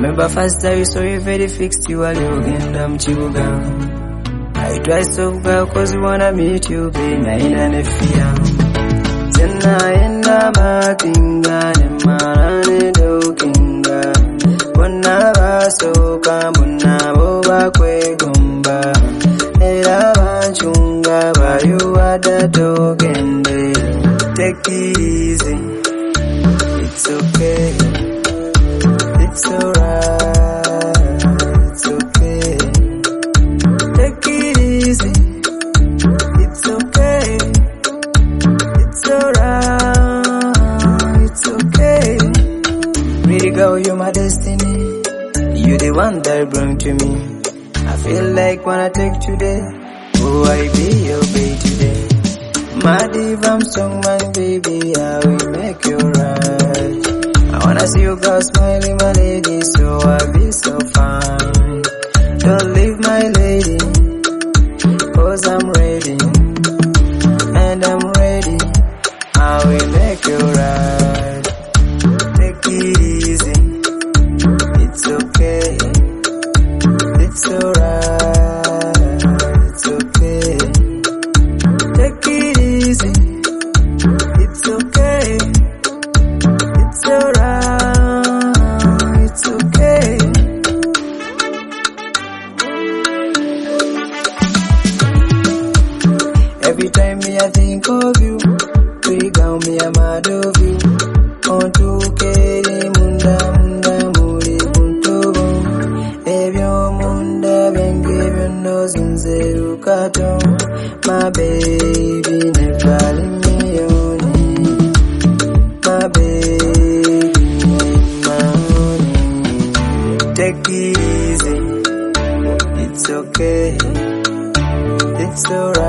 Remember first time you saw you very fixed you are yogenda mchibuga. I try so girl cause you wanna meet you be naina nefia. Tena enda matinga ne marane dokinga. Kona baso kamuna boba kwe gomba. Era banchunga bayu ada dogende. Take it easy, it's okay, it's alright, it's okay. Take it easy, it's okay, it's alright, it's okay. Pretty girl, you're my destiny, you're the one that brought to me. I feel like when I take today, oh I be your baby today. My diva song, my baby, I will make you right. I wanna see you girl smiling, my lady, so I'll be so fine. Don't leave my lady, cause I'm ready, and I'm ready. I will make you right. Take it easy, it's okay, it's alright, it's okay. Take it easy, it's okay, it's alright, it's okay. Every time me I think of you, pretty girl me I'm mad of you. On to keri munda muri buntubo. Ebyo munda benge no zinzeru kato. My baby never leave me only. My baby, my honey. Take it easy, it's okay, it's alright.